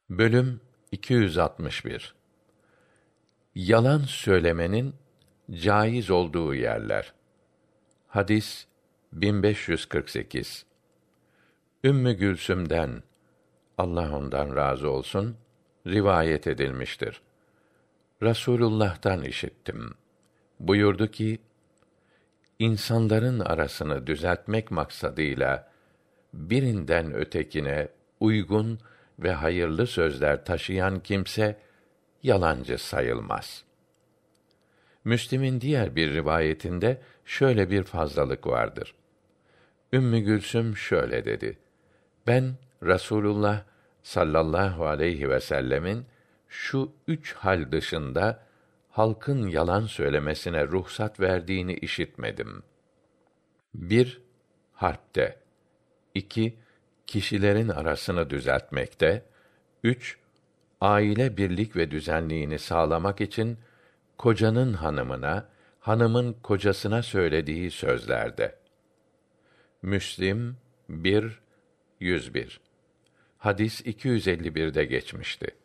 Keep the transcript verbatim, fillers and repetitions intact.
Bölüm iki yüz altmış bir. Yalan söylemenin caiz olduğu yerler. Hadis bin beş yüz kırk sekiz. Ümmü Gülsüm'den, Allah ondan razı olsun, rivayet edilmiştir. Rasulullah'tan işittim. Buyurdu ki, insanların arasını düzeltmek maksadıyla birinden ötekine uygun ve hayırlı sözler taşıyan kimse yalancı sayılmaz. Müslim'in diğer bir rivayetinde şöyle bir fazlalık vardır. Ümmü Gülsüm şöyle dedi: Ben Rasulullah sallallahu aleyhi ve sellemin şu üç hal dışında halkın yalan söylemesine ruhsat verdiğini işitmedim. bir Harpte. iki Kişilerin arasını düzeltmekte. üç Aile birlik ve düzenliğini sağlamak için kocanın hanımına, hanımın kocasına söylediği sözlerde. Müslim bir yüz bir. Hadis iki yüz elli birde geçmişti.